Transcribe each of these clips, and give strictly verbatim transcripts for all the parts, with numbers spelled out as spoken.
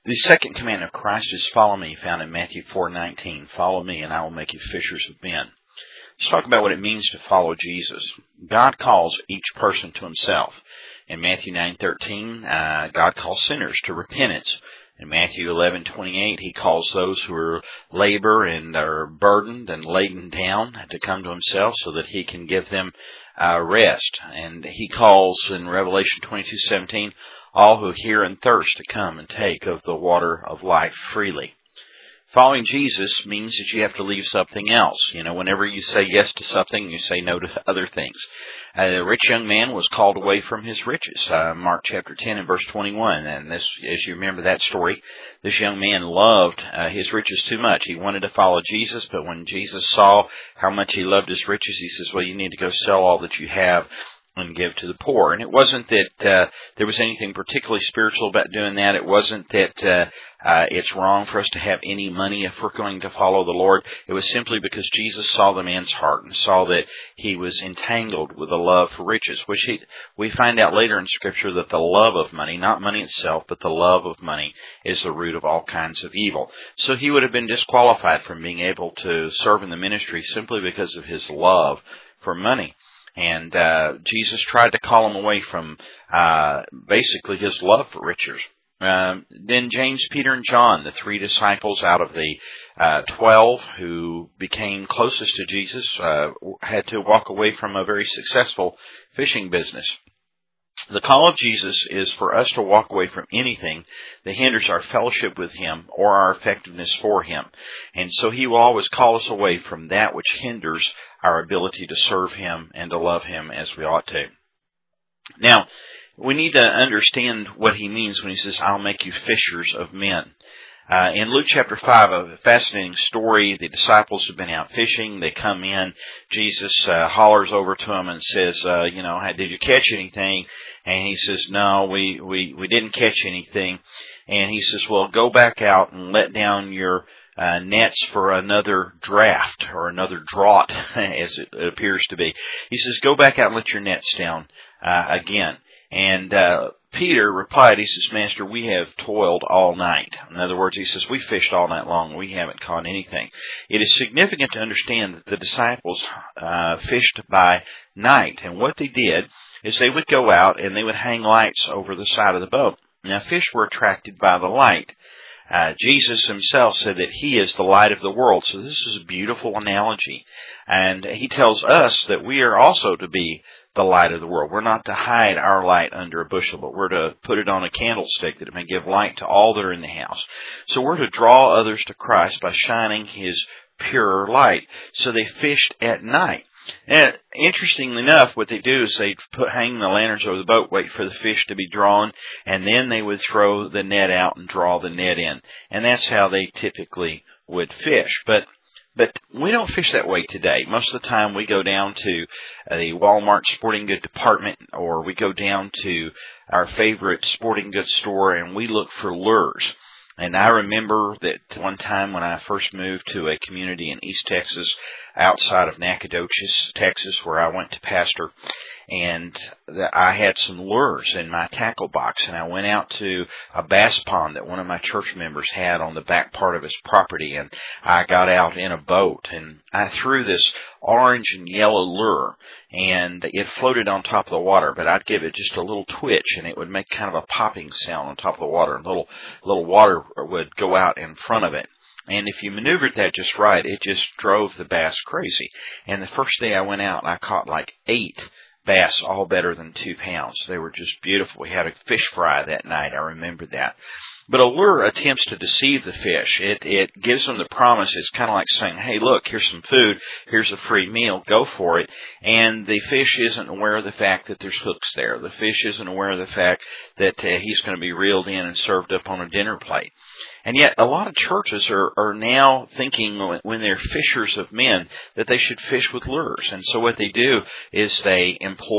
The second commandment of Christ is follow me, found in Matthew four nineteen. Follow me and I will make you fishers of men. Let's talk about what it means to follow Jesus. God calls each person to himself. In Matthew nine thirteen, uh, God calls sinners to repentance. In Matthew eleven twenty-eight, he calls those who are labor and are burdened and laden down to come to himself so that he can give them uh, rest. And he calls in Revelation twenty-two seventeen, all who hear and thirst to come and take of the water of life freely. Following Jesus means that you have to leave something else. You know, whenever you say yes to something, you say no to other things. Uh, the rich young man was called away from his riches. Uh, Mark chapter ten and verse twenty-one. And this, as you remember that story, this young man loved uh, his riches too much. He wanted to follow Jesus, but when Jesus saw how much he loved his riches, he says, well, you need to go sell all that you have and give to the poor. And it wasn't that uh, there was anything particularly spiritual about doing that. It wasn't that uh, uh, it's wrong for us to have any money if we're going to follow the Lord. It was simply because Jesus saw the man's heart and saw that he was entangled with a love for riches, which he, we find out later in Scripture that the love of money, not money itself, but the love of money is the root of all kinds of evil. So he would have been disqualified from being able to serve in the ministry simply because of his love for money. And uh, Jesus tried to call him away from uh, basically his love for riches. Uh, then James, Peter, and John, the three disciples out of the uh, twelve who became closest to Jesus, uh, had to walk away from a very successful fishing business. The call of Jesus is for us to walk away from anything that hinders our fellowship with him or our effectiveness for him. And so he will always call us away from that which hinders our ability to serve him and to love him as we ought to. Now, we need to understand what he means when he says, I'll make you fishers of men. Uh, in Luke chapter five, a fascinating story. The disciples have been out fishing. They come in. Jesus uh, hollers over to them and says, uh, you know, hey, did you catch anything? And he says, no, we, we, we didn't catch anything. And he says, well, go back out and let down your uh, nets for another draft or another draught, as it appears to be. He says, go back out and let your nets down uh, again. And uh Peter replied, he says, Master, we have toiled all night. In other words, he says, we fished all night long. We haven't caught anything. It is significant to understand that the disciples uh, fished by night. And what they did is they would go out and they would hang lights over the side of the boat. Now, fish were attracted by the light. Uh, Jesus himself said that he is the light of the world. So this is a beautiful analogy. And he tells us that we are also to be the light of the world. We're not to hide our light under a bushel, but we're to put it on a candlestick that it may give light to all that are in the house. So we're to draw others to Christ by shining his pure light. So they fished at night. And interestingly enough, what they do is they'd put, hang the lanterns over the boat, wait for the fish to be drawn, and then they would throw the net out and draw the net in. And that's how they typically would fish. But But we don't fish that way today. Most of the time we go down to the Walmart sporting good department, or we go down to our favorite sporting goods store and we look for lures. And I remember that one time when I first moved to a community in East Texas, outside of Nacogdoches, Texas, where I went to pastor, and I had some lures in my tackle box, and I went out to a bass pond that one of my church members had on the back part of his property, and I got out in a boat, and I threw this orange and yellow lure, and it floated on top of the water, but I'd give it just a little twitch, and it would make kind of a popping sound on top of the water, and a little, little water would go out in front of it. And if you maneuvered that just right, it just drove the bass crazy. And the first day I went out, I caught like eight bass, all better than two pounds. They were just beautiful. We had a fish fry that night. I remember that. But a lure attempts to deceive the fish. It it gives them the promise. It's kind of like saying, hey, look, here's some food. Here's a free meal. Go for it. And the fish isn't aware of the fact that there's hooks there. The fish isn't aware of the fact that uh, he's going to be reeled in and served up on a dinner plate. And yet a lot of churches are, are now thinking when they're fishers of men that they should fish with lures. And so what they do is they employ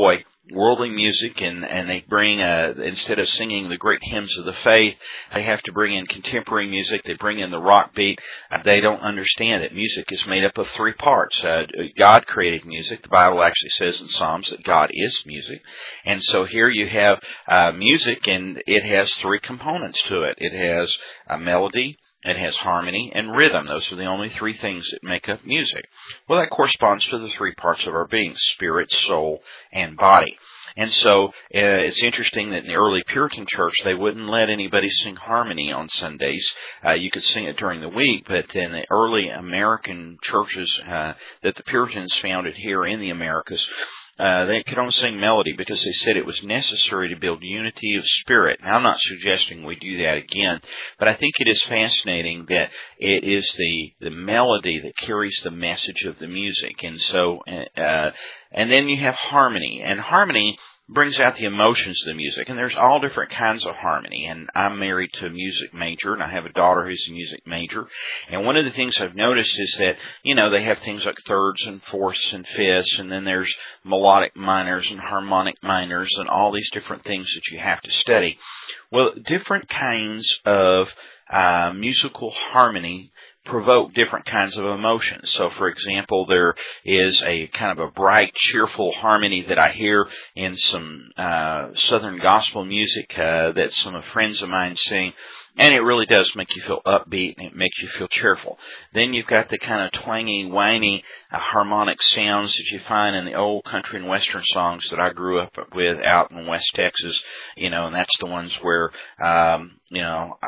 worldly music, and, and they bring, uh, instead of singing the great hymns of the faith, they have to bring in contemporary music. They bring in the rock beat. Uh, they don't understand that music is made up of three parts. Uh, God created music. The Bible actually says in Psalms that God is music. And so here you have uh, music, and it has three components to it. It has a melody, it has harmony, and rhythm. Those are the only three things that make up music. Well, that corresponds to the three parts of our being: spirit, soul, and body. And so uh, it's interesting that in the early Puritan church, they wouldn't let anybody sing harmony on Sundays. Uh, you could sing it during the week, but in the early American churches uh, that the Puritans founded here in the Americas, Uh, they could only sing melody because they said it was necessary to build unity of spirit. Now, I'm not suggesting we do that again, but I think it is fascinating that it is the, the melody that carries the message of the music. And so, uh, and then you have harmony, and harmony brings out the emotions of the music. And there's all different kinds of harmony. And I'm married to a music major, and I have a daughter who's a music major. And one of the things I've noticed is that, you know, they have things like thirds and fourths and fifths, and then there's melodic minors and harmonic minors and all these different things that you have to study. Well, different kinds of uh, musical harmony provoke different kinds of emotions. So, for example, there is a kind of a bright, cheerful harmony that I hear in some uh, Southern gospel music uh, that some of friends of mine sing, and it really does make you feel upbeat, and it makes you feel cheerful. Then you've got the kind of twangy, whiny, uh, harmonic sounds that you find in the old country and western songs that I grew up with out in West Texas, you know, and that's the ones where, um, you know,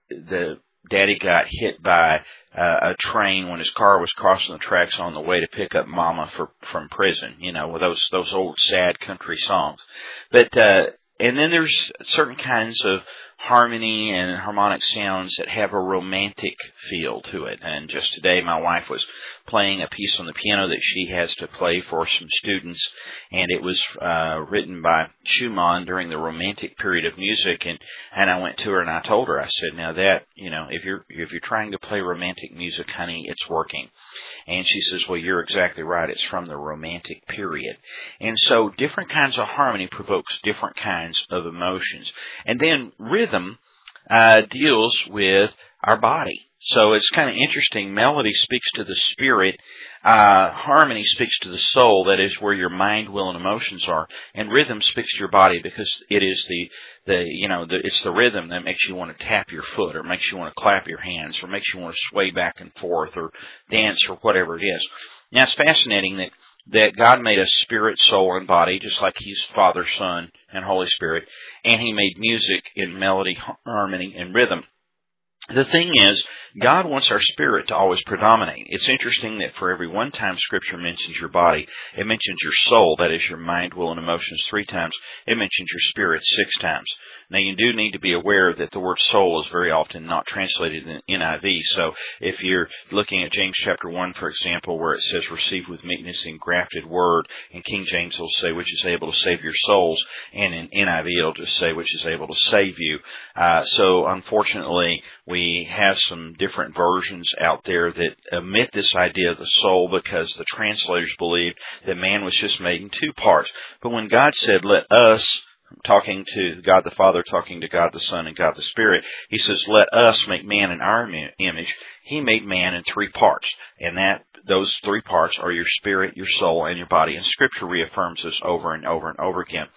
the Daddy got hit by uh, a train when his car was crossing the tracks on the way to pick up Mama for, from prison. You know, with those those old sad country songs. But uh, and then there's certain kinds of harmony and harmonic sounds that have a romantic feel to it. And just today, my wife was playing a piece on the piano that she has to play for some students, and it was uh, written by Schumann during the Romantic period of music. And and I went to her and I told her, I said, now that, you know, if you're if you're trying to play romantic music, honey, it's working. And she says, well, you're exactly right. It's from the Romantic period. And so different kinds of harmony provokes different kinds of emotions. And then rhythm uh, deals with our body. So it's kind of interesting. Melody speaks to the spirit. Uh, harmony speaks to the soul. That is where your mind, will, and emotions are. And rhythm speaks to your body because it is the, the you know, the, it's the rhythm that makes you want to tap your foot, or makes you want to clap your hands, or makes you want to sway back and forth, or dance, or whatever it is. Now, it's fascinating that that God made us spirit, soul, and body, just like He's Father, Son, and Holy Spirit, and He made music in melody, harmony, and rhythm. The thing is, God wants our spirit to always predominate. It's interesting that for every one time Scripture mentions your body, it mentions your soul, that is your mind, will, and emotions, three times. It mentions your spirit six times. Now, you do need to be aware that the word soul is very often not translated in N I V. So if you're looking at James chapter one, for example, where it says, receive with meekness the engrafted word, in King James will say, which is able to save your souls, and in N I V it'll just say, which is able to save you. Uh, so unfortunately, we We have some different versions out there that omit this idea of the soul because the translators believed that man was just made in two parts. But when God said, let us, talking to God the Father, talking to God the Son, and God the Spirit, He says, let us make man in our image. He made man in three parts. And that those three parts are your spirit, your soul, and your body. And Scripture reaffirms this over and over and over again.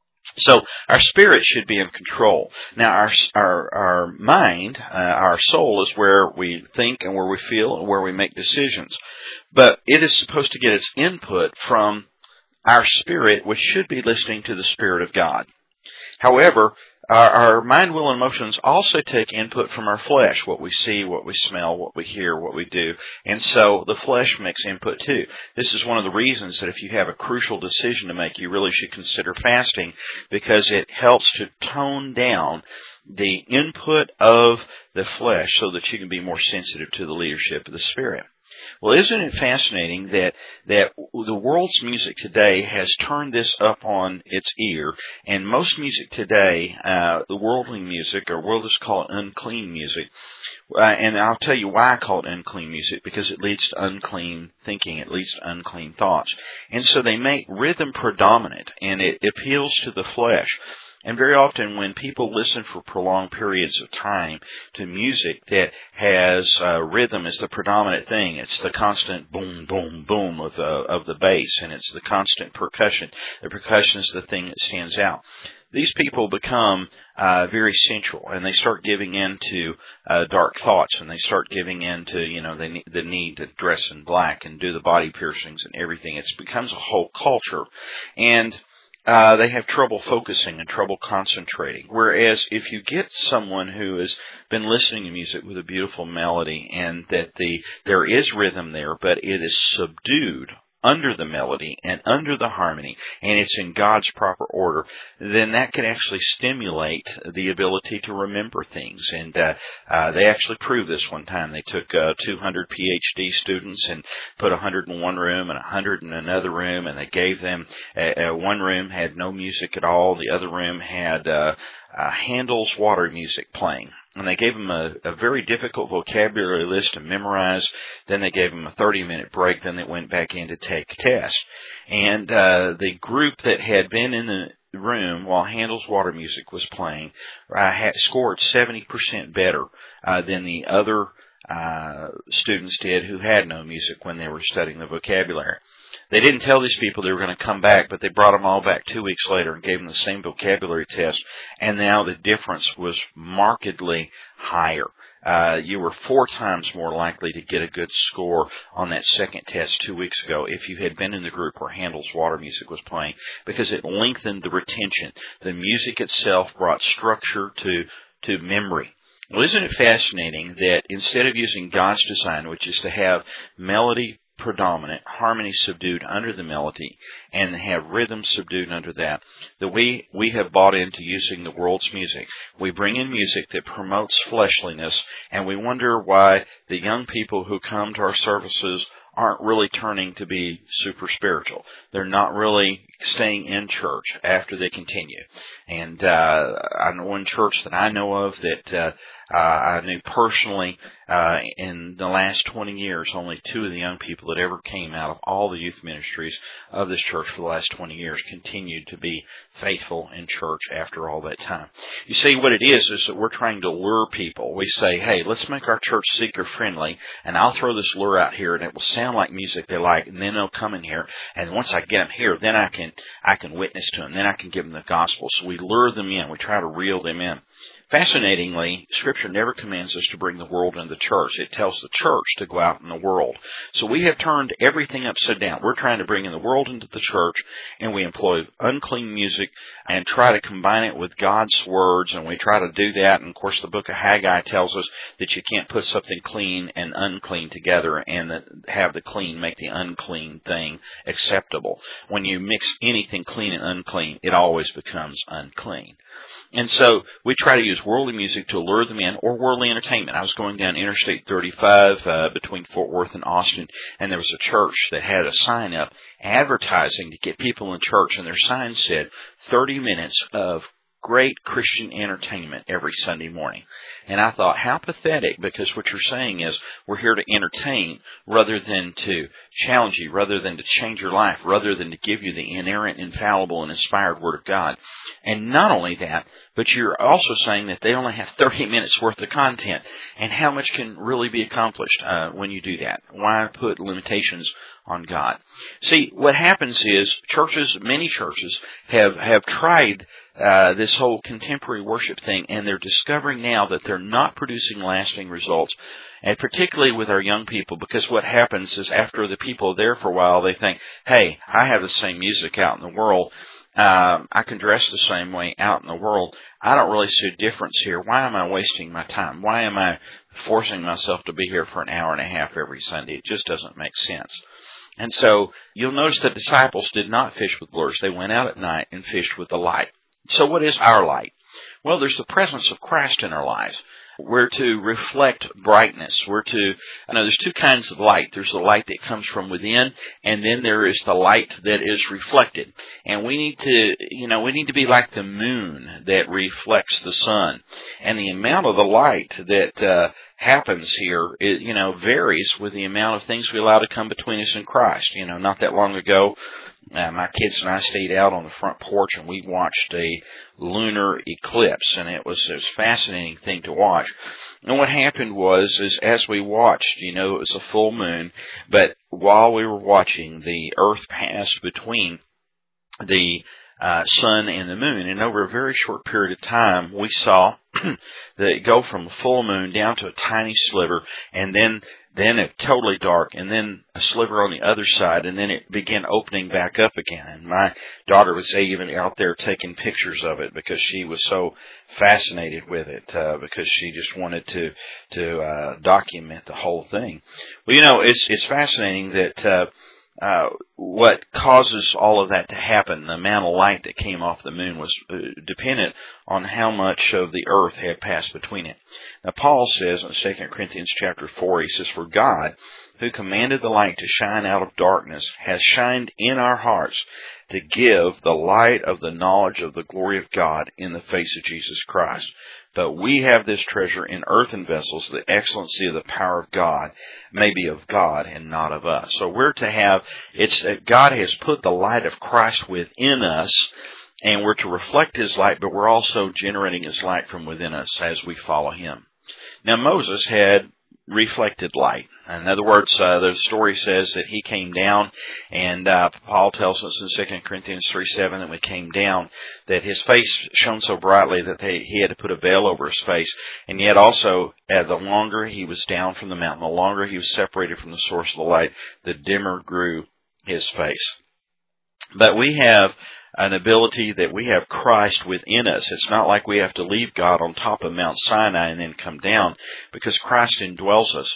So our spirit should be in control. Now, our our our mind, uh, our soul, is where we think and where we feel and where we make decisions. But it is supposed to get its input from our spirit, which should be listening to the Spirit of God. However, our, our mind, will, and emotions also take input from our flesh, what we see, what we smell, what we hear, what we do. And so the flesh makes input too. This is one of the reasons that if you have a crucial decision to make, you really should consider fasting, because it helps to tone down the input of the flesh so that you can be more sensitive to the leadership of the Spirit. Well, isn't it fascinating that that the world's music today has turned this up on its ear, and most music today, uh, the worldly music, or we'll just call it unclean music, uh, and I'll tell you why I call it unclean music, because it leads to unclean thinking, it leads to unclean thoughts. And so they make rhythm predominant, and it appeals to the flesh. And very often when people listen for prolonged periods of time to music that has uh, rhythm as the predominant thing, it's the constant boom, boom, boom of the, of the bass, and it's the constant percussion. The percussion is the thing that stands out. These people become uh, very sensual, and they start giving in to uh, dark thoughts, and they start giving in to, you know, the, the need to dress in black and do the body piercings and everything. It becomes a whole culture. And Uh, they have trouble focusing and trouble concentrating. Whereas if you get someone who has been listening to music with a beautiful melody, and that the there is rhythm there, but it is subdued under the melody and under the harmony, and it's in God's proper order, then that can actually stimulate the ability to remember things. And uh, uh, they actually proved this one time. They took uh, two hundred P H D students and put one hundred in one room and one hundred in another room, and they gave them, uh, uh, one room had no music at all, the other room had uh, uh, Handel's water music playing. And they gave them a, a very difficult vocabulary list to memorize. Then they gave them a thirty-minute break. Then they went back in to take tests. And uh, the group that had been in the room while Handel's water music was playing uh, had scored seventy percent better uh, than the other uh, students did who had no music when they were studying the vocabulary. They didn't tell these people they were going to come back, but they brought them all back two weeks later and gave them the same vocabulary test, and now the difference was markedly higher. Uh, you were four times more likely to get a good score on that second test two weeks ago if you had been in the group where Handel's water music was playing, because it lengthened the retention. The music itself brought structure to, to memory. Well, isn't it fascinating that instead of using God's design, which is to have melody predominant, harmony subdued under the melody, and have rhythm subdued under that, that we, we have bought into using the world's music. We bring in music that promotes fleshliness, and we wonder why the young people who come to our services aren't really turning to be super spiritual. They're not really staying in church after they continue. And uh, I know one church that I know of that uh, uh, I knew personally uh, in the last twenty years, only two of the young people that ever came out of all the youth ministries of this church for the last twenty years continued to be faithful in church after all that time. You see, what it is is that we're trying to lure people. We say, hey, let's make our church seeker-friendly, and I'll throw this lure out here, and it will sound like music they like, and then they'll come in here, and once I get them here, then I can I can witness to them, then I can give them the gospel. So we lure them in. We try to reel them in. Fascinatingly, Scripture never commands us to bring the world into the church. It tells the church to go out in the world. So we have turned everything upside down. We're trying to bring in the world into the church, and we employ unclean music and try to combine it with God's words, and we try to do that. And, of course, the book of Haggai tells us that you can't put something clean and unclean together and have the clean make the unclean thing acceptable. When you mix anything clean and unclean, it always becomes unclean. And so we try to use worldly music to lure them in, or worldly entertainment. I was going down Interstate thirty-five uh, between Fort Worth and Austin, and there was a church that had a sign up advertising to get people in church, and their sign said thirty minutes of great Christian entertainment every Sunday morning. And I thought, how pathetic, because what you're saying is we're here to entertain rather than to challenge you, rather than to change your life, rather than to give you the inerrant, infallible, and inspired Word of God. And not only that, but you're also saying that they only have thirty minutes worth of content. And how much can really be accomplished uh, when you do that? Why put limitations on God? See, what happens is churches, many churches, have, have tried uh, this whole contemporary worship thing, and they're discovering now that they're not producing lasting results, and particularly with our young people, because what happens is after the people are there for a while, they think, hey, I have the same music out in the world. Um, I can dress the same way out in the world. I don't really see a difference here. Why am I wasting my time? Why am I forcing myself to be here for an hour and a half every Sunday? It just doesn't make sense. And so you'll notice the disciples did not fish with lures. They went out at night and fished with the light. So what is our light? Well, there's the presence of Christ in our lives. We're to reflect brightness. We're to, I know there's two kinds of light. There's the light that comes from within, and then there is the light that is reflected. And we need to, you know, we need to be like the moon that reflects the sun. And the amount of the light that uh, happens here, it, you know, varies with the amount of things we allow to come between us and Christ. You know, not that long ago, Uh, my kids and I stayed out on the front porch and we watched a lunar eclipse, and it was, it was a fascinating thing to watch. And what happened was, is as we watched, you know, it was a full moon, but while we were watching, the earth passed between the uh, sun and the moon, and over a very short period of time, we saw that it go from a full moon down to a tiny sliver, and then then it totally dark, and then a sliver on the other side, and then it began opening back up again. And my daughter was even out there taking pictures of it because she was so fascinated with it, uh, because she just wanted to to uh, document the whole thing. Well, you know, it's it's fascinating that uh, uh, what causes all of that to happen, the amount of light that came off the moon, was uh, dependent on how much of the earth had passed between it. Now, Paul says in Second Corinthians chapter four, he says, "For God, who commanded the light to shine out of darkness, has shined in our hearts to give the light of the knowledge of the glory of God in the face of Jesus Christ. But we have this treasure in earthen vessels, the excellency of the power of God may be of God and not of us." So we're to have, it's that God has put the light of Christ within us, and we're to reflect His light, but we're also generating His light from within us as we follow Him. Now, Moses had reflected light. In other words, uh, the story says that he came down, and uh, Paul tells us in Second Corinthians three seven that when he came down, that his face shone so brightly that they, he had to put a veil over his face. And yet also, uh, the longer he was down from the mountain, the longer he was separated from the source of the light, the dimmer grew his face. But we have an ability that we have Christ within us. It's not like we have to leave God on top of Mount Sinai and then come down, because Christ indwells us.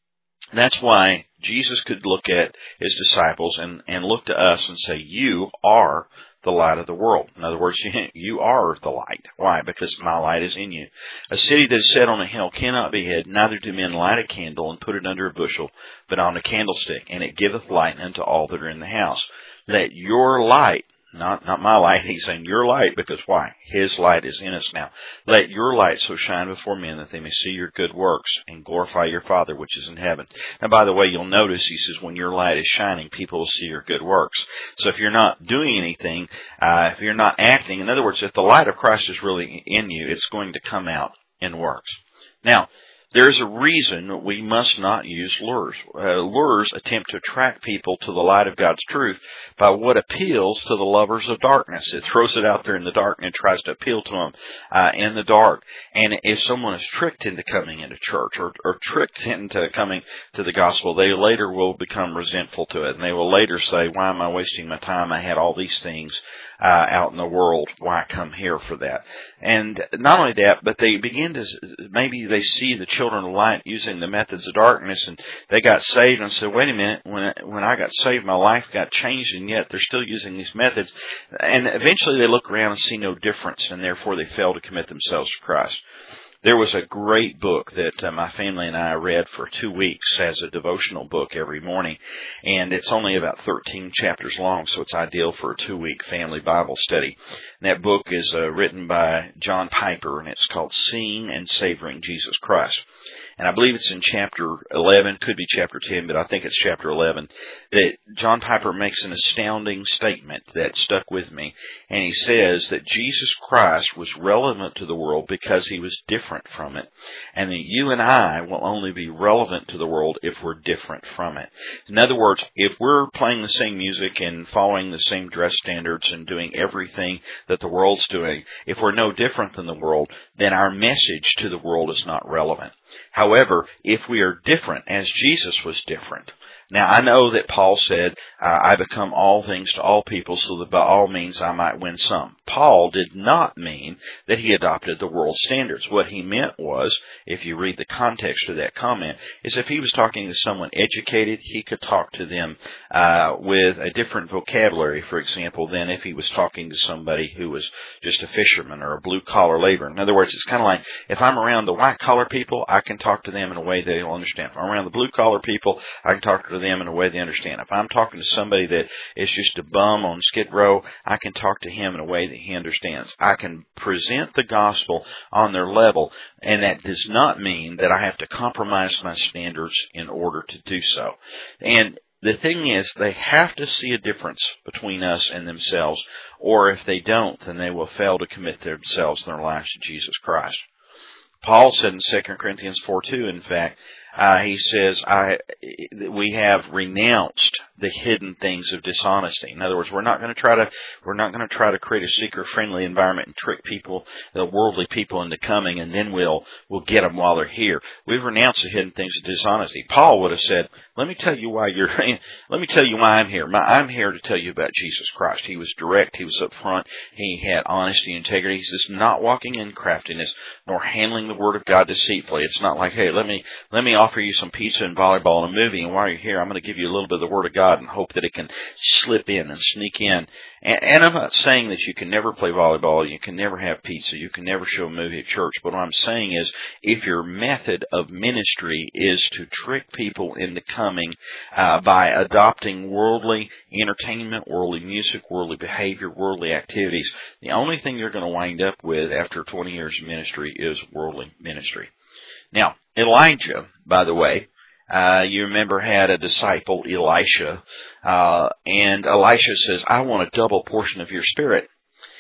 That's why Jesus could look at His disciples and, and look to us and say, "You are the light of the world." In other words, you are the light. Why? Because my light is in you. "A city that is set on a hill cannot be hid, neither do men light a candle and put it under a bushel, but on a candlestick, and it giveth light unto all that are in the house. Let your light," Not not my light, he's saying your light, because why? His light is in us now. "Let your light so shine before men that they may see your good works and glorify your Father which is in heaven." Now, by the way, you'll notice, he says, when your light is shining, people will see your good works. So if you're not doing anything, uh, if you're not acting, in other words, if the light of Christ is really in you, it's going to come out in works. Now, there's a reason we must not use lures. Uh, lures attempt to attract people to the light of God's truth by what appeals to the lovers of darkness. It throws it out there in the dark and tries to appeal to them uh, in the dark. And if someone is tricked into coming into church or, or tricked into coming to the gospel, they later will become resentful to it. And they will later say, "Why am I wasting my time? I had all these things uh, out in the world. Why come here for that?" And not only that, but they begin to, maybe they see the children of light using the methods of darkness, and they got saved and said, "Wait a minute, when when I got saved, my life got changed, and yet they're still using these methods." And eventually they look around and see no difference, and therefore they fail to commit themselves to Christ. There was a great book that uh, my family and I read for two weeks as a devotional book every morning, and it's only about thirteen chapters long, so it's ideal for a two-week family Bible study. And that book is uh, written by John Piper, and it's called Seeing and Savoring Jesus Christ. And I believe it's in chapter eleven, could be chapter ten, but I think it's chapter eleven, that John Piper makes an astounding statement that stuck with me. And he says that Jesus Christ was relevant to the world because He was different from it. And that you and I will only be relevant to the world if we're different from it. In other words, if we're playing the same music and following the same dress standards and doing everything that the world's doing, if we're no different than the world, then our message to the world is not relevant. However, if we are different, as Jesus was different, Now, I know that Paul said, uh, I become all things to all people so that by all means I might win some. Paul did not mean that he adopted the world standards. What he meant was, if you read the context of that comment, is if he was talking to someone educated, he could talk to them uh, with a different vocabulary, for example, than if he was talking to somebody who was just a fisherman or a blue-collar laborer. In other words, it's kind of like, if I'm around the white-collar people, I can talk to them in a way they'll understand. If I'm around the blue-collar people, I can talk to them in a way they understand. If I'm talking to somebody that is just a bum on Skid Row, I can talk to him in a way that he understands. I can present the gospel on their level, and that does not mean that I have to compromise my standards in order to do so. And the thing is, they have to see a difference between us and themselves, or if they don't, then they will fail to commit themselves and their lives to Jesus Christ. Paul said in Second Corinthians four two, in fact, uh, he says, I, we have renounced the hidden things of dishonesty. In other words, we're not going to try to, we're not going to try to create a seeker-friendly environment and trick people, the worldly people into coming, and then we'll, we'll get them while they're here. We've renounced the hidden things of dishonesty. Paul would have said, let me tell you why you're, let me tell you why I'm here. My, I'm here to tell you about Jesus Christ. He was direct. He was upfront. He had honesty and integrity. He says, not walking in craftiness, nor handling the word of God deceitfully. It's not like, hey, let me, let me offer you some pizza and volleyball and a movie, and while you're here, I'm going to give you a little bit of the word of God and hope that it can slip in and sneak in. And, and I'm not saying that you can never play volleyball, you can never have pizza, you can never show a movie at church. But what I'm saying is, if your method of ministry is to trick people into coming uh, by adopting worldly entertainment, worldly music, worldly behavior, worldly activities, the only thing you're going to wind up with after twenty years of ministry is worldly ministry. Now, Elijah, by the way, Uh, you remember had a disciple, Elisha, uh, and Elisha says, I want a double portion of your spirit.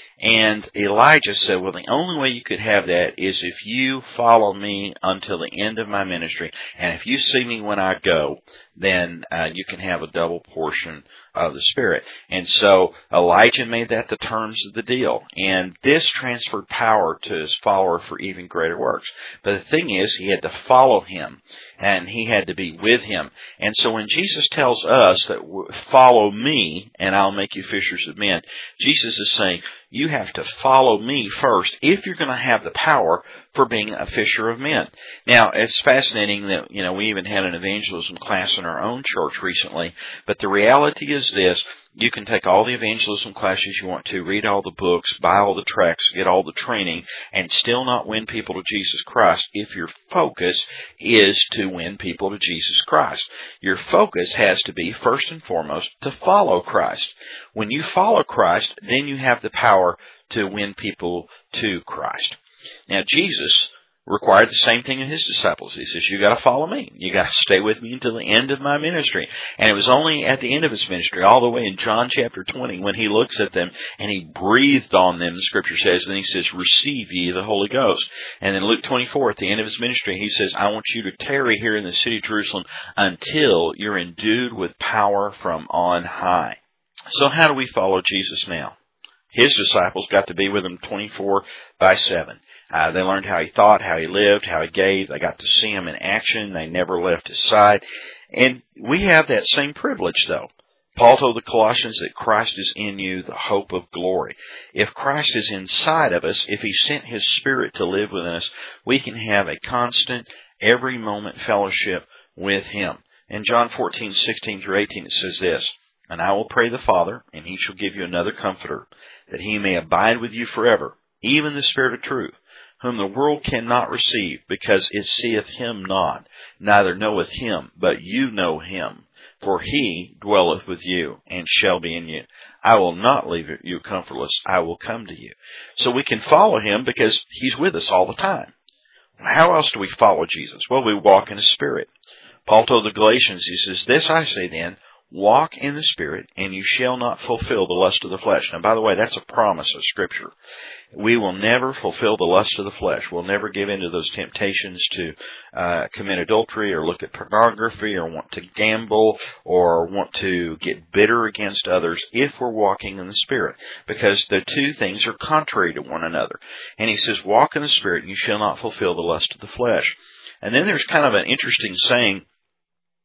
And Elijah said, well, the only way you could have that is if you follow me until the end of my ministry, and if you see me when I go, then uh, you can have a double portion of the Spirit. And so Elijah made that the terms of the deal. And this transferred power to his follower for even greater works. But the thing is, he had to follow him, and he had to be with him. And so when Jesus tells us that follow me, and I'll make you fishers of men, Jesus is saying, you have to follow me first if you're going to have the power for being a fisher of men. Now, it's fascinating that, you know, we even had an evangelism class in our own church recently, but the reality is this: you can take all the evangelism classes you want to, read all the books, buy all the tracts, get all the training, and still not win people to Jesus Christ if your focus is to win people to Jesus Christ. Your focus has to be, first and foremost, to follow Christ. When you follow Christ, then you have the power to win people to Christ. Now, Jesus required the same thing of his disciples. He says, you got to follow me. You got to stay with me until the end of my ministry. And it was only at the end of his ministry, all the way in John chapter twenty, when he looks at them and he breathed on them, the scripture says, and he says, receive ye the Holy Ghost. And then Luke twenty-four, at the end of his ministry, he says, I want you to tarry here in the city of Jerusalem until you're endued with power from on high. So how do we follow Jesus now? His disciples got to be with him twenty-four by seven. Uh, they learned how he thought, how he lived, how he gave. They got to see him in action. They never left his side. And we have that same privilege, though. Paul told the Colossians that Christ is in you, the hope of glory. If Christ is inside of us, if he sent his Spirit to live within us, we can have a constant, every moment fellowship with him. In John fourteen, sixteen through eighteen, it says this, and I will pray the Father, and he shall give you another comforter, that he may abide with you forever, even the Spirit of truth, whom the world cannot receive, because it seeth him not, neither knoweth him, but you know him. For he dwelleth with you, and shall be in you. I will not leave you comfortless, I will come to you. So we can follow him because he's with us all the time. How else do we follow Jesus? Well, we walk in the Spirit. Paul told the Galatians, he says, this I say then, walk in the Spirit, and you shall not fulfill the lust of the flesh. Now, by the way, that's a promise of Scripture. We will never fulfill the lust of the flesh. We'll never give in to those temptations to uh, commit adultery or look at pornography or want to gamble or want to get bitter against others if we're walking in the Spirit, because the two things are contrary to one another. And he says, walk in the Spirit, and you shall not fulfill the lust of the flesh. And then there's kind of an interesting saying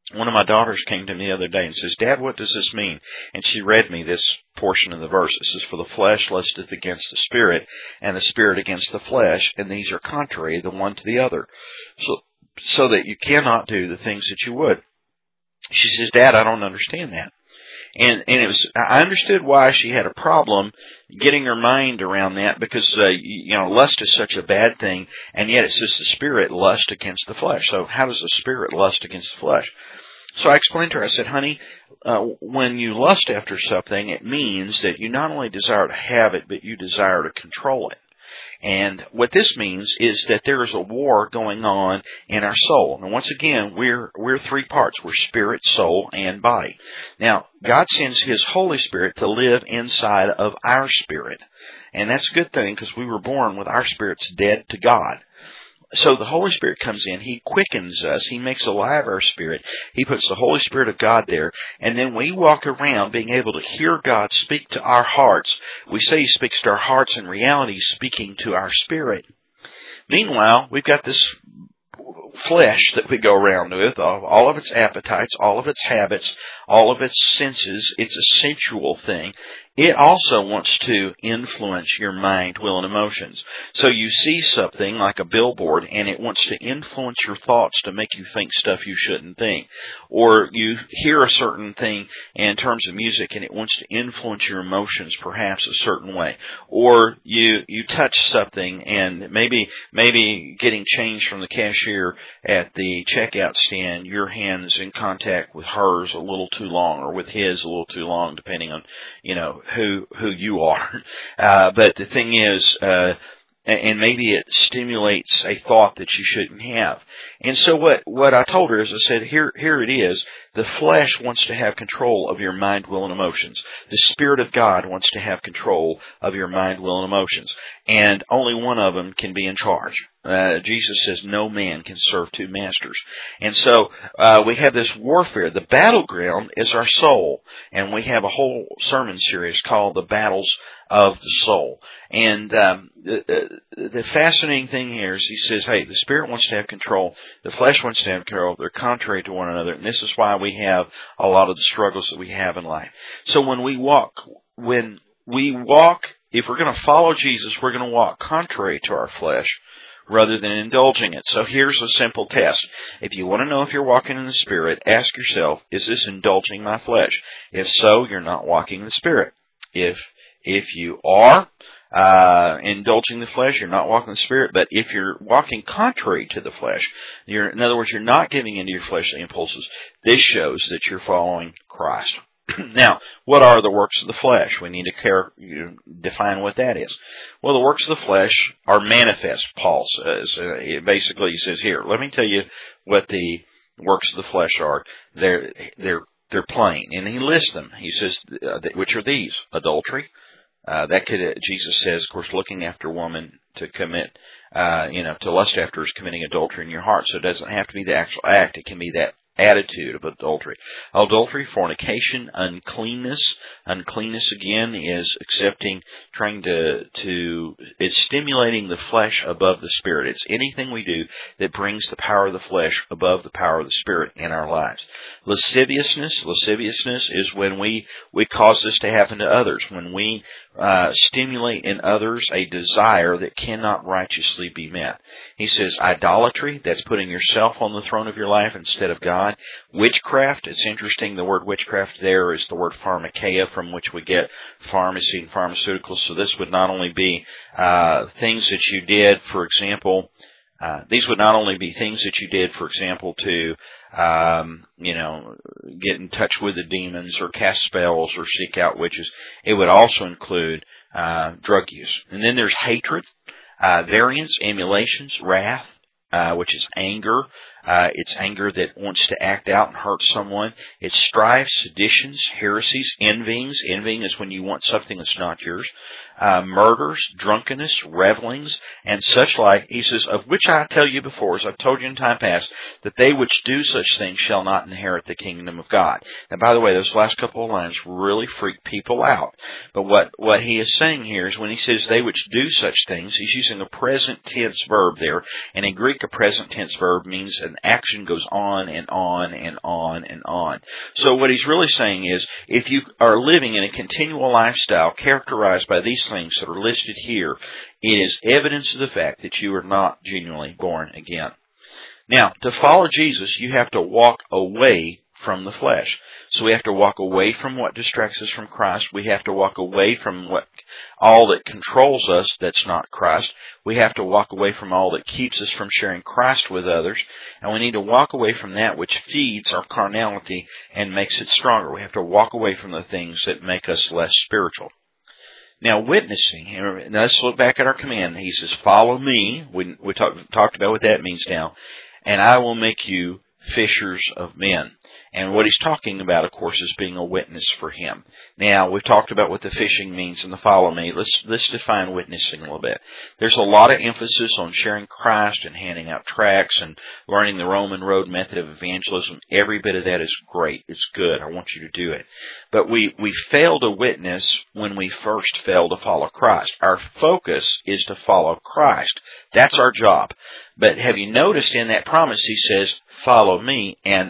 One of my daughters came to me the other day and says, Dad, what does this mean? And she read me this portion of the verse. It says, for the flesh lusteth against the spirit, and the spirit against the flesh, and these are contrary the one to the other, so so that you cannot do the things that you would. She says, Dad, I don't understand that. And and it was, I understood why she had a problem getting her mind around that, because uh, you know, lust is such a bad thing, and yet it says the spirit lust against the flesh. So how does the spirit lust against the flesh? So I explained to her, I said, honey, uh, when you lust after something, it means that you not only desire to have it, but you desire to control it. And what this means is that there is a war going on in our soul. And once again, we're we're three parts. We're spirit, soul, and body. Now, God sends His Holy Spirit to live inside of our spirit. And that's a good thing, because we were born with our spirits dead to God. So the Holy Spirit comes in, He quickens us, He makes alive our spirit, He puts the Holy Spirit of God there, and then we walk around being able to hear God speak to our hearts. We say He speaks to our hearts, in reality He's speaking to our spirit. Meanwhile, we've got this flesh that we go around with, all of its appetites, all of its habits, all of its senses. It's a sensual thing. It also wants to influence your mind, will, and emotions. So you see something like a billboard, and it wants to influence your thoughts to make you think stuff you shouldn't think. Or you hear a certain thing in terms of music, and it wants to influence your emotions perhaps a certain way. Or you you touch something, and maybe maybe getting change from the cashier at the checkout stand, your hand's in contact with hers a little too long, or with his a little too long, depending on, you know, who who you are. Uh, but the thing is, uh, and maybe it stimulates a thought that you shouldn't have. And so what, what I told her is, I said, here, here it is. The flesh wants to have control of your mind, will, and emotions. The Spirit of God wants to have control of your mind, will, and emotions. And only one of them can be in charge. Uh, Jesus says no man can serve two masters. And so uh, we have this warfare. The battleground is our soul. And we have a whole sermon series called The Battles of the Soul. And um, the, the fascinating thing here is he says, hey, the Spirit wants to have control. The flesh wants to have control. They're contrary to one another. And this is why we have a lot of the struggles that we have in life. So when we walk, when we walk, if we're going to follow Jesus, we're going to walk contrary to our flesh rather than indulging it. So here's a simple test. If you want to know if you're walking in the Spirit, ask yourself, is this indulging my flesh? If so, you're not walking in the Spirit. If if you are uh indulging the flesh, you're not walking in the Spirit. But if you're walking contrary to the flesh, you're, in other words, you're not giving into your fleshly impulses, this shows that you're following Christ. Now, what are the works of the flesh? We need to care, you know, define what that is. Well, the works of the flesh are manifest, Paul says. Uh, basically, he says here, let me tell you what the works of the flesh are. They're, they're, they're plain. And he lists them. He says, uh, which are these? Adultery. Uh, that could, uh, Jesus says, of course, looking after a woman to commit, uh, you know, to lust after is committing adultery in your heart. So it doesn't have to be the actual act. It can be that attitude of adultery. Adultery, fornication, uncleanness. Uncleanness, again, is accepting, trying to, to, it's stimulating the flesh above the Spirit. It's anything we do that brings the power of the flesh above the power of the Spirit in our lives. Lasciviousness. Lasciviousness is when we, we cause this to happen to others. When we uh, stimulate in others a desire that cannot righteously be met. He says idolatry, that's putting yourself on the throne of your life instead of God. Witchcraft, it's interesting, the word witchcraft there is the word pharmakeia, from which we get pharmacy and pharmaceuticals. So this would not only be uh things that you did, for example, uh these would not only be things that you did, for example, to um you know, get in touch with the demons or cast spells or seek out witches. It would also include uh drug use. And then there's hatred, uh variance, emulations, wrath, uh which is anger. Uh, it's anger that wants to act out and hurt someone. It's strife, seditions, heresies, envyings. Envying is when you want something that's not yours. Uh, murders, drunkenness, revelings, and such like. He says, of which I tell you before, as I've told you in time past, that they which do such things shall not inherit the kingdom of God. Now, by the way, those last couple of lines really freak people out. But what, what he is saying here is when he says they which do such things, he's using a present tense verb there. And in Greek Greek, a present tense verb means an action goes on and on and on and on. So what he's really saying is, if you are living in a continual lifestyle characterized by these things that are listed here, it is evidence of the fact that you are not genuinely born again. Now, to follow Jesus, you have to walk away from the flesh. So we have to walk away from what distracts us from Christ. We have to walk away from what all that controls us that's not Christ. We have to walk away from all that keeps us from sharing Christ with others. And we need to walk away from that which feeds our carnality and makes it stronger. We have to walk away from the things that make us less spiritual. Now, witnessing, and let's look back at our command. He says, follow me. We, we talk, talked about what that means now. And I will make you fishers of men. And what he's talking about, of course, is being a witness for him. Now, we've talked about what the fishing means in the follow me. Let's, let's define witnessing a little bit. There's a lot of emphasis on sharing Christ and handing out tracts and learning the Roman road method of evangelism. Every bit of that is great. It's good. I want you to do it. But we, we fail to witness when we first fail to follow Christ. Our focus is to follow Christ. That's our job. But have you noticed in that promise he says, follow me, and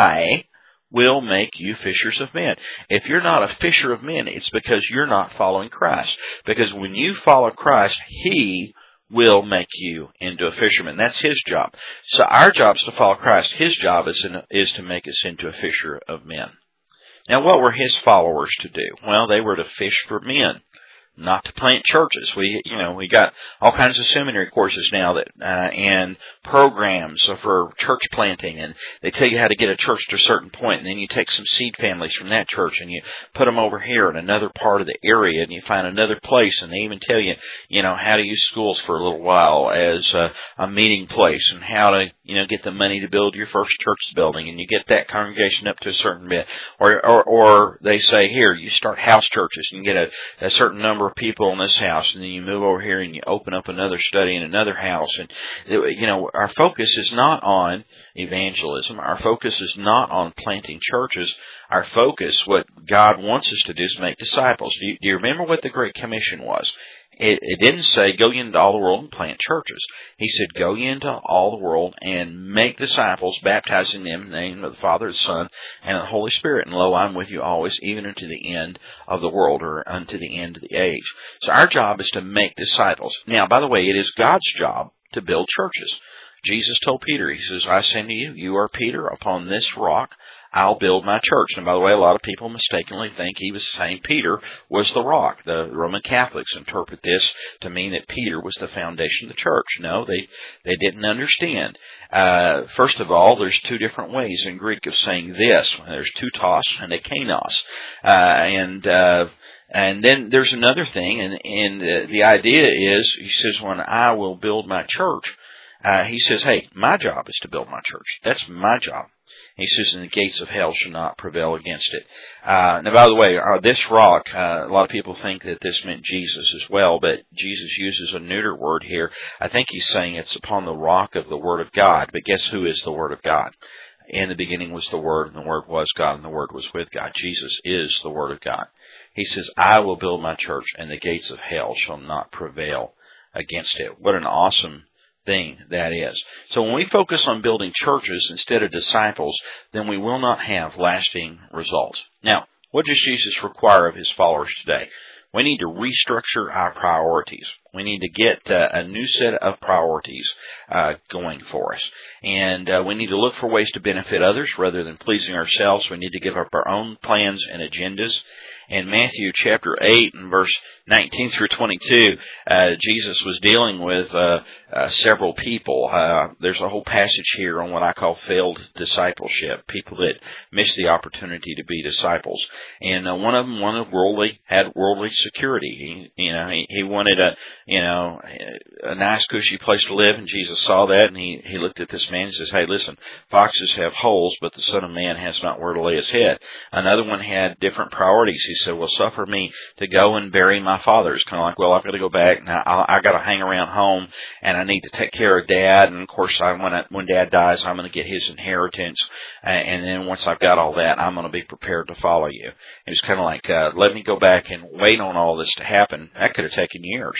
I will make you fishers of men. If you're not a fisher of men, it's because you're not following Christ. Because when you follow Christ, He will make you into a fisherman. That's His job. So our job is to follow Christ. His job is, in, is to make us into a fisher of men. Now, what were His followers to do? Well, they were to fish for men, not to plant churches. We, you know, we got all kinds of seminary courses now that, uh, and programs for church planting, and they tell you how to get a church to a certain point, and then you take some seed families from that church and you put them over here in another part of the area, and you find another place, and they even tell you, you know, how to use schools for a little while as a, a meeting place, and how to, you know, get the money to build your first church building, and you get that congregation up to a certain bit, or, or, or they say, here, you start house churches, and you get a, a certain number of people in this house, and then you move over here and you open up another study in another house. And, you know, our focus is not on evangelism. Our focus is not on planting churches. Our focus, what God wants us to do, is make disciples. Do you, do you remember what the Great Commission was? It, it didn't say go ye into all the world and plant churches. He said go ye into all the world and make disciples, baptizing them in the name of the Father, the Son, and the Holy Spirit. And lo, I'm with you always, even unto the end of the world, or unto the end of the age. So our job is to make disciples. Now, by the way, it is God's job to build churches. Jesus told Peter, He says, I say to you, you are Peter, upon this rock I'll build my church. And by the way, a lot of people mistakenly think he was saying Peter was the rock. The Roman Catholics interpret this to mean that Peter was the foundation of the church. No, they, they didn't understand. Uh, first of all, there's two different ways in Greek of saying this. There's toutos and ekanos. Uh, and, uh, And then there's another thing, and, and uh, the idea is, he says, when I will build my church, uh, he says, hey, my job is to build my church. That's my job. He says, and the gates of hell shall not prevail against it. Uh, now, by the way, uh, this rock, uh, a lot of people think that this meant Jesus as well, but Jesus uses a neuter word here. I think he's saying it's upon the rock of the Word of God. But guess who is the Word of God? In the beginning was the Word, and the Word was God, and the Word was with God. Jesus is the Word of God. He says, I will build my church, and the gates of hell shall not prevail against it. What an awesome thing that is. So when we focus on building churches instead of disciples, then we will not have lasting results. Now, what does Jesus require of His followers today? We need to restructure our priorities. We need to get uh, a new set of priorities uh, going for us. And uh, we need to look for ways to benefit others rather than pleasing ourselves. We need to give up our own plans and agendas. In Matthew chapter eight and verse nineteen through twenty-two, uh, Jesus was dealing with uh, uh, several people. Uh, there's a whole passage here on what I call failed discipleship, people that miss the opportunity to be disciples. And uh, one of them wanted worldly, had worldly security. He, you know, he, he wanted a, you know, a nice, cushy place to live, and Jesus saw that, and he, he looked at this man and says, hey, listen, foxes have holes, but the Son of Man has not where to lay his head. Another one had different priorities. He said, well, suffer me to go and bury my father. It's kind of like, well, I've got to go back, and I, I got to hang around home, and I need to take care of Dad, and of course, I, when, I, when Dad dies, I'm going to get his inheritance, uh, and then once I've got all that, I'm going to be prepared to follow you. It was kind of like, uh, let me go back and wait on all this to happen. That could have taken years.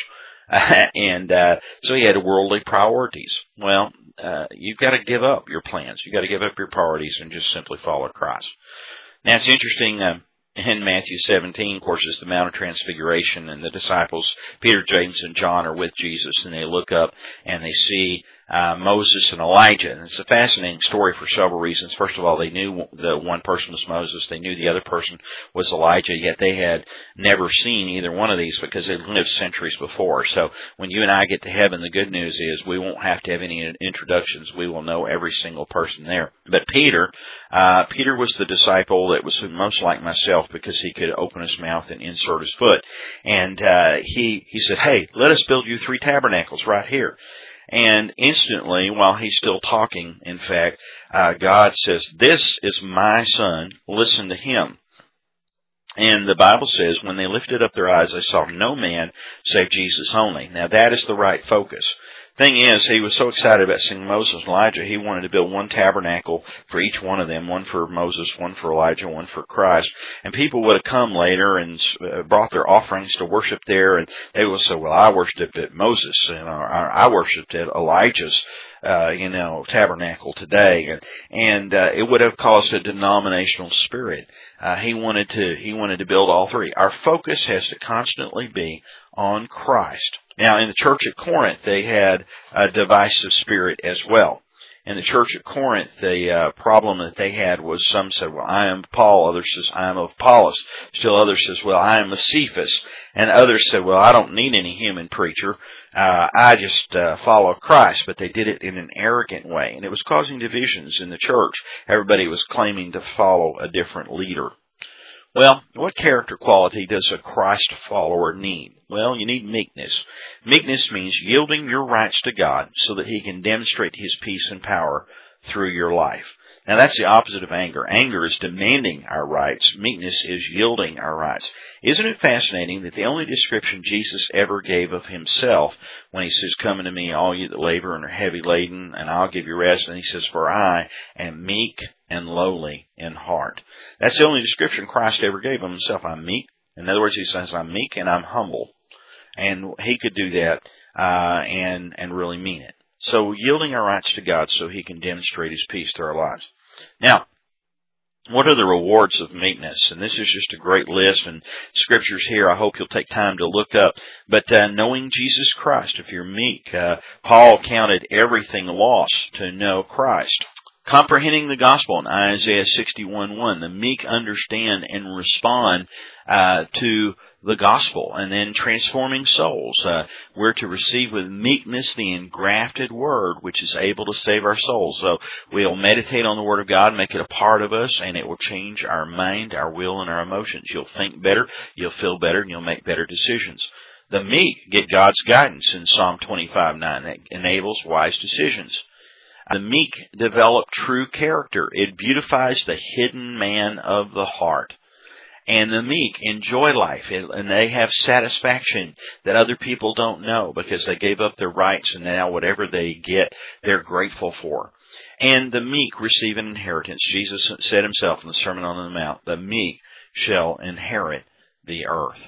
and uh, so he had worldly priorities. Well, uh, you've got to give up your plans. You've got to give up your priorities and just simply follow Christ. Now, it's interesting, uh, in Matthew seventeen, of course, is the Mount of Transfiguration, and the disciples, Peter, James, and John, are with Jesus, and they look up and they see uh, Moses and Elijah. And it's a fascinating story for several reasons. First of all, they knew the one person was Moses. They knew the other person was Elijah, yet they had never seen either one of these because they'd lived centuries before. So when you and I get to heaven, the good news is we won't have to have any introductions. We will know every single person there. But Peter, uh, Peter was the disciple that was most like myself because he could open his mouth and insert his foot. And uh, he, he said, hey, let us build you three tabernacles right here. And instantly, while he's still talking, in fact, uh, God says, this is my son, listen to him. And the Bible says, when they lifted up their eyes, they saw no man save Jesus only. Now that is the right focus. Thing is, he was so excited about seeing Moses and Elijah, he wanted to build one tabernacle for each one of them, one for Moses, one for Elijah, one for Christ. And people would have come later and brought their offerings to worship there, and they would say, well, I worshipped at Moses, and I worshipped at Elijah's, uh, you know, tabernacle today. And, and uh, it would have caused a denominational spirit. Uh, he wanted to, he wanted to build all three. Our focus has to constantly be on Christ. Now, in the church at Corinth, they had a divisive spirit as well. In the church at Corinth, the uh, problem that they had was some said, well, I am Paul. Others says, I am of Apollos. Still others says, well, I am of Cephas. And others said, well, I don't need any human preacher. Uh, I just uh, follow Christ. But they did it in an arrogant way. And it was causing divisions in the church. Everybody was claiming to follow a different leader. Well, what character quality does a Christ follower need? Well, you need meekness. Meekness means yielding your rights to God so that He can demonstrate His peace and power through your life. Now, that's the opposite of anger. Anger is demanding our rights. Meekness is yielding our rights. Isn't it fascinating that the only description Jesus ever gave of Himself when He says, come unto me, all you that labor and are heavy laden, and I'll give you rest, and He says, for I am meek and lowly in heart. That's the only description Christ ever gave of Himself. I'm meek. In other words, He says, I'm meek and I'm humble. And He could do that uh, and, and really mean it. So yielding our rights to God so He can demonstrate His peace through our lives. Now, what are the rewards of meekness? And this is just a great list, and scriptures here I hope you'll take time to look up. But uh, knowing Jesus Christ, if you're meek, uh, Paul counted everything lost to know Christ. Comprehending the gospel in Isaiah sixty-one one, the meek understand and respond uh, to the gospel, and then transforming souls. Uh, we're to receive with meekness the engrafted word, which is able to save our souls. So we'll meditate on the word of God, make it a part of us, and it will change our mind, our will, and our emotions. You'll think better, you'll feel better, and you'll make better decisions. The meek get God's guidance in Psalm twenty-five nine that enables wise decisions. The meek develop true character. It beautifies the hidden man of the heart. And the meek enjoy life, and they have satisfaction that other people don't know because they gave up their rights, and now whatever they get, they're grateful for. And the meek receive an inheritance. Jesus said Himself in the Sermon on the Mount, the meek shall inherit the earth.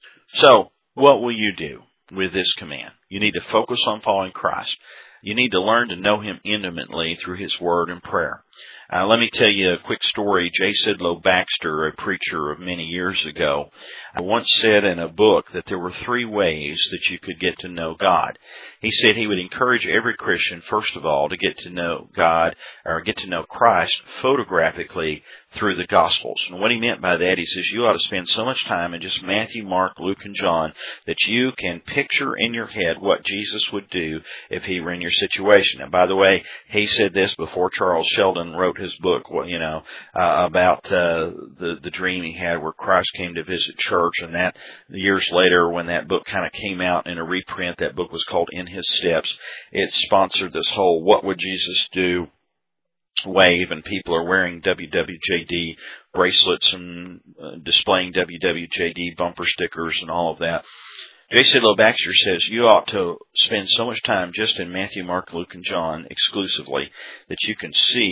So, what will you do with this command? You need to focus on following Christ. You need to learn to know Him intimately through His Word and prayer. Uh, let me tell you a quick story. J. Sidlow Baxter, a preacher of many years ago, once said in a book that there were three ways that you could get to know God. He said he would encourage every Christian, first of all, to get to know God or get to know Christ photographically through the Gospels. And what he meant by that, he says you ought to spend so much time in just Matthew, Mark, Luke, and John that you can picture in your head what Jesus would do if He were in your situation. And by the way, he said this before Charles Sheldon wrote his book, well, you know, uh, about uh, the the dream he had where Christ came to visit church, and that years later, when that book kind of came out in a reprint, that book was called In His Steps. It sponsored this whole "What Would Jesus Do?" wave, and people are wearing W W J D bracelets and uh, displaying W W J D bumper stickers and all of that. J. Sidlow Baxter says you ought to spend so much time just in Matthew, Mark, Luke, and John exclusively that you can see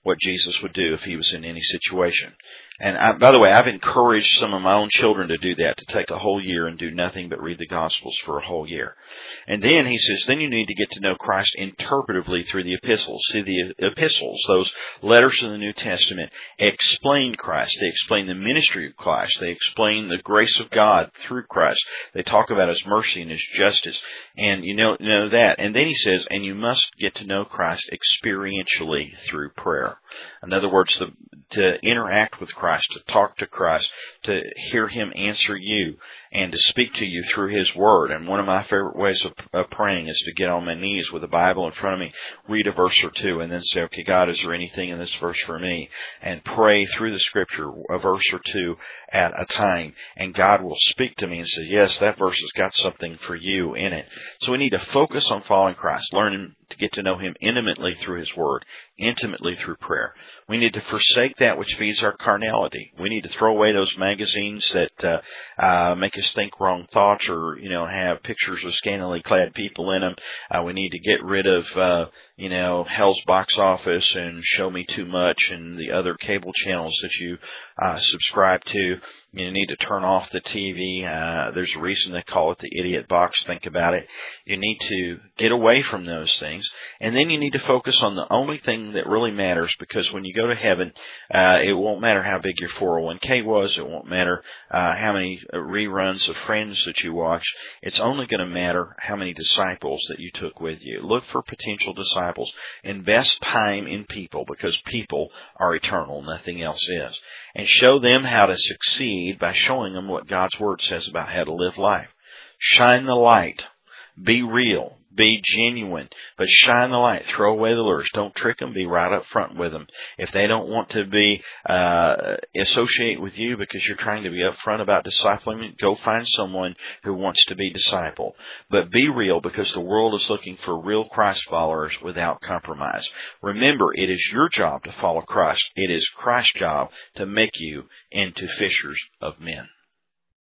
what Jesus would do if he was in any situation. And I, by the way, I've encouraged some of my own children to do that, to take a whole year and do nothing but read the Gospels for a whole year. And then he says, then you need to get to know Christ interpretively through the epistles. See, the epistles, those letters of the New Testament, explain Christ. They explain the ministry of Christ. They explain the grace of God through Christ. They talk about His mercy and His justice. And you know, know that. And then he says, and you must get to know Christ experientially through prayer. In other words, the, to interact with Christ, to talk to Christ, to hear Him answer you, and to speak to you through His Word. And one of my favorite ways of, of praying is to get on my knees with the Bible in front of me, read a verse or two, and then say, okay, God, is there anything in this verse for me? And pray through the Scripture a verse or two at a time. And God will speak to me and say, yes, that verse has got something for you in it. So we need to focus on following Christ, learning to get to know Him intimately through His Word, intimately through prayer. We need to forsake that which feeds our carnality. We need to throw away those magazines that uh, uh, make us think wrong thoughts, or you know, have pictures of scantily clad people in them. Uh, we need to get rid of uh, you know, Hell's Box Office and Show Me Too Much and the other cable channels that you uh, subscribe to. You need to turn off the T V. Uh, there's a reason they call it the idiot box. Think about it. You need to get away from those things. And then you need to focus on the only thing that really matters, because when you go to heaven, uh, it won't matter how big your four oh one k was. It won't matter uh, how many reruns of Friends that you watched. It's only going to matter how many disciples that you took with you. Look for potential disciples. Invest time in people, because people are eternal. Nothing else is. And show them how to succeed by showing them what God's Word says about how to live life. Shine the light. Be real. Be genuine. But shine the light. Throw away the lures. Don't trick them. Be right up front with them. If they don't want to be uh associate with you because you're trying to be up front about discipling, go find someone who wants to be discipled. But be real, because the world is looking for real Christ followers without compromise. Remember, it is your job to follow Christ. It is Christ's job to make you into fishers of men.